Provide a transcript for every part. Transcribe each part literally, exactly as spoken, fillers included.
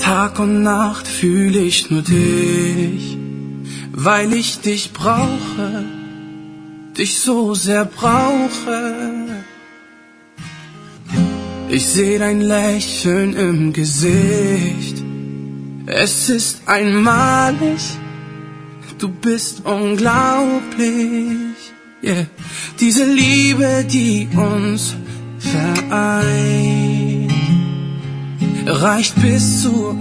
Tag und Nacht fühle ich nur dich, weil ich dich brauche, dich so sehr brauche. Ich seh dein Lächeln im Gesicht, es ist einmalig, du bist unglaublich. Yeah. Diese Liebe, die uns vereint, reicht bis zur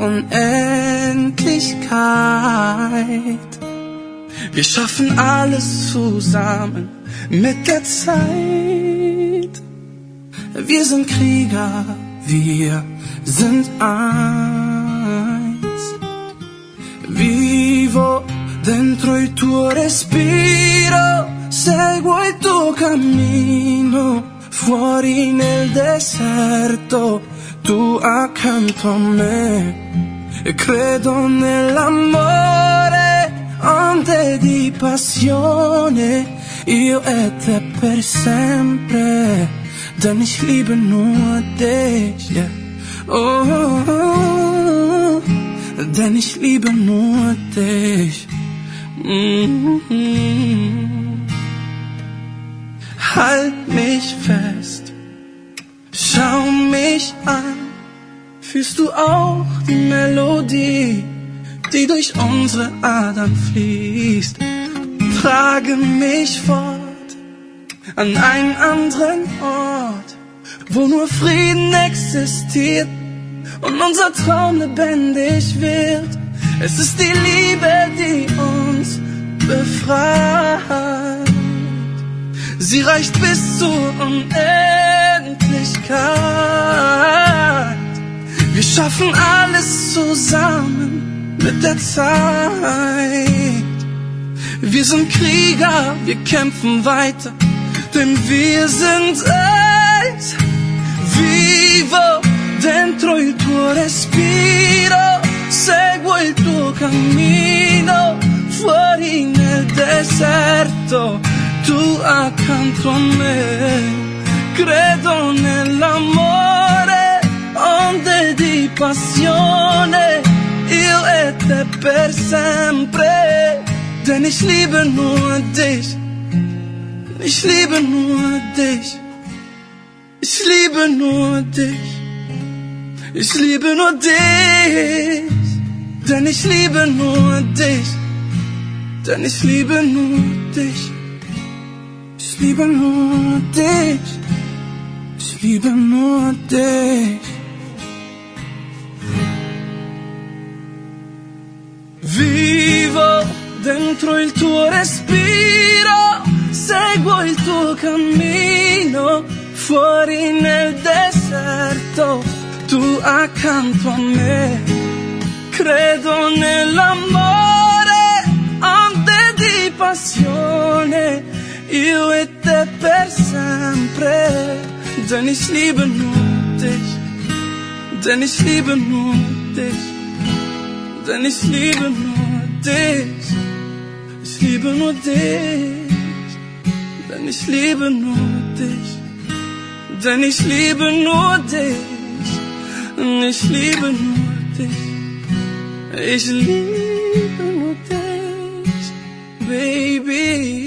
Unendlichkeit. Wir schaffen alles zusammen mit der Zeit. Wir sind Krieger, wir sind eins. Vivo dentro il tuo respiro, seguo il tuo cammino, fuori nel deserto, tu accanto a me. Credo nell'amore, onde di passione, io e te per sempre, denn ich liebe nur dich, yeah. Oh, oh, oh, denn ich liebe nur dich. Mm-hmm. Halt mich fest, schau mich an, fühlst du auch die Melodie, die durch unsere Adern fließt? Trage mich fort an einen anderen Ort, wo nur Frieden existiert und unser Traum lebendig wird. Es ist die Liebe, die uns befreit. Sie reicht bis zur Unendlichkeit. Wir schaffen alles zusammen mit der Zeit. Wir sind Krieger, wir kämpfen weiter, denn wir sind eins. Vivo dentro il tuo respiro, seguo il tuo cammino, fuori nel deserto, tu accanto a me. Credo nell'amore, onde di passione, io e te per sempre, denn ich liebe nur dich. Ich liebe nur dich, ich liebe nur dich, ich liebe nur dich, denn ich liebe nur dich, denn ich liebe nur dich, ich liebe nur dich, ich liebe nur dich. Vivo dentro il tuo respiro, seguo il tuo cammino, fuori nel deserto, tu accanto a me. Credo nell'amore, onde di passione, io e te per sempre, denn ich liebe nur dich, denn ich liebe nur dich, denn ich liebe nur dich, ich liebe nur dich. Denn ich liebe nur dich, denn ich liebe nur dich, denn ich liebe nur dich, ich liebe nur dich, Baby.